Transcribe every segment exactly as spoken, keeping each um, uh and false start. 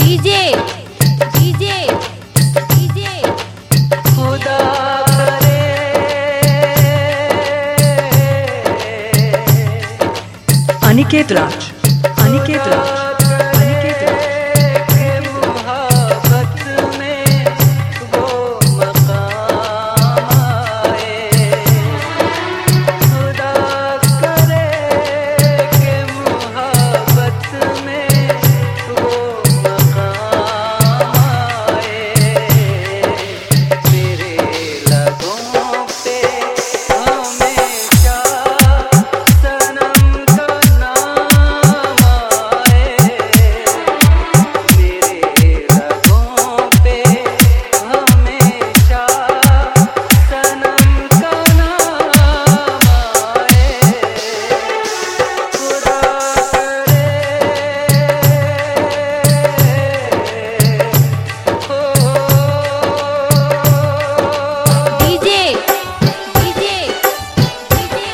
DJ DJ DJ खुदा करे अनिकेत राज अनिकेत राज अनिकेत राज के मुहब्बत में वो मकाम आए। खुदा करे के मुहब्बत में वो मकाम आए। मेरे लबों पे हमेशा सनम का नाम आए। मेरे लबों पे हमेशा सनम का नाम आए। खुदा DJ DJ DJ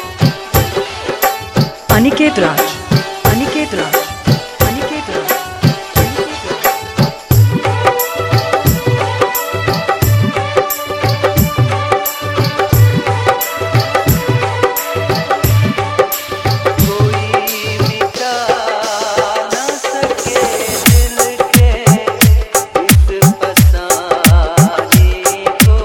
Aniket Raj Aniket Raj Aniket Raj कोई मिटा न सके दिल के इस फसाने को।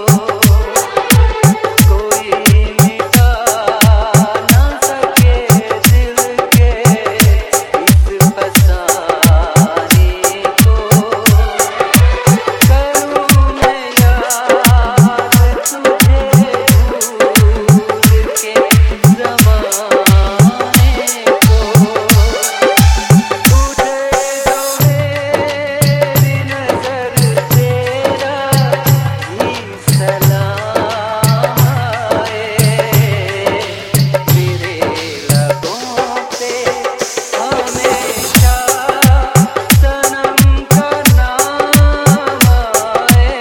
कोई मिटा न सके दिल के इस फसाने को। करूँ मैं याद तुझे भूल के ज़माने को। तुझे जो मेरी नज़र तेरा ही सलाम आए। मेरे लबों पे हमेशा सनम का नाम आए।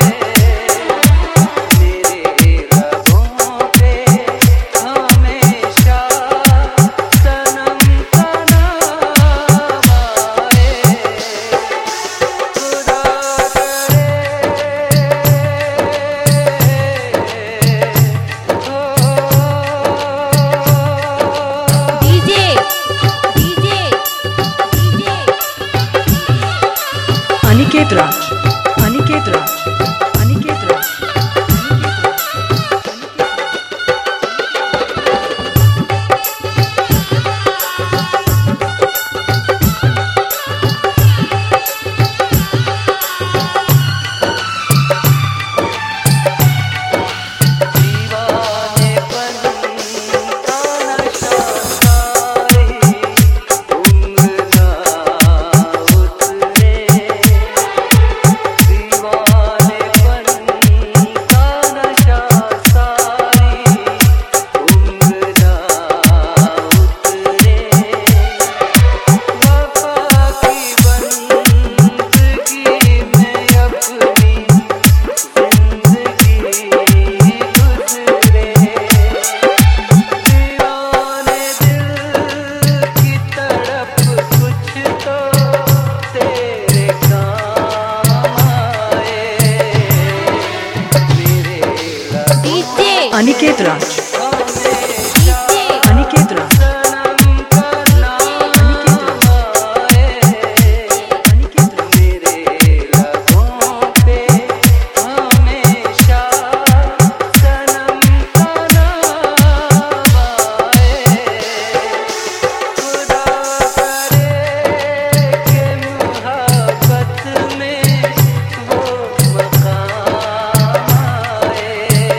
मेरे लबों पे हमेशा सनम का नाम आए। खुदा करे DJ DJ DJ Aniket Raj Aniket Raj Aniket Raj दीवानेपन का नशा सारी उम्र ना उतरे। दीवानेपन का नशा सारी उम्र ना उतरे। वफा की बंदगी में अपनी जिंदगी गुजरे। दीवाने दिल की तड़प कुछ तो तेरे काम आए। मेरे डीजे अनिकेत राज हमेशा अनिकेत राज सनम का नाम आए। अनिकेत राज मेरे लबों पे हमेशा सनम का नाम आए। खुदा करे के मुहब्बत में वो मकाम आए।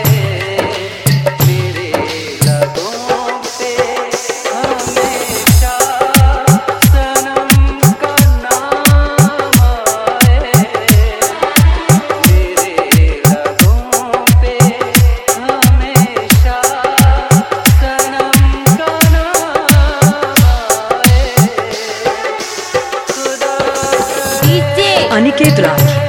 मेरे लबों पे हमेशा सनम का नाम आए। मेरे लबों पे हमेशा सनम का नाम आए। खुदा डीजे अनिकेत राज